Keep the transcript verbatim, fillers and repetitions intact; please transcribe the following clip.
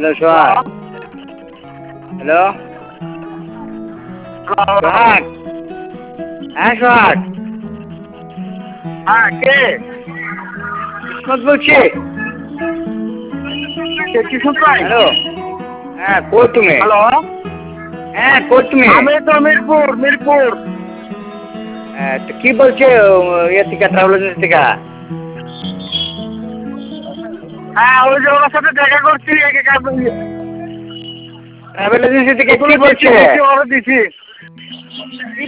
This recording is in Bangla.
হ্যালো সোহাগ। হ্যালো সোহাগ। হ্যাঁ সোহাগ। হ্যাঁ কে? কিসমত বলছি। কিশোর ভাই। হ্যালো। হ্যাঁ কই তুমি? হ্যালো। হ্যাঁ কই তুমি? আমি তো মিরপুর মিরপুর। হ্যাঁ তো কি বলছে ইয়ে থেকে ট্রাভেল এজেন্সি থেকে? হ্যাঁ ওই যে ওনার সাথে দেখা করছি। ট্রাভেল এজেন্সি থেকে কি বলছে? অর্ডার দিছি। কি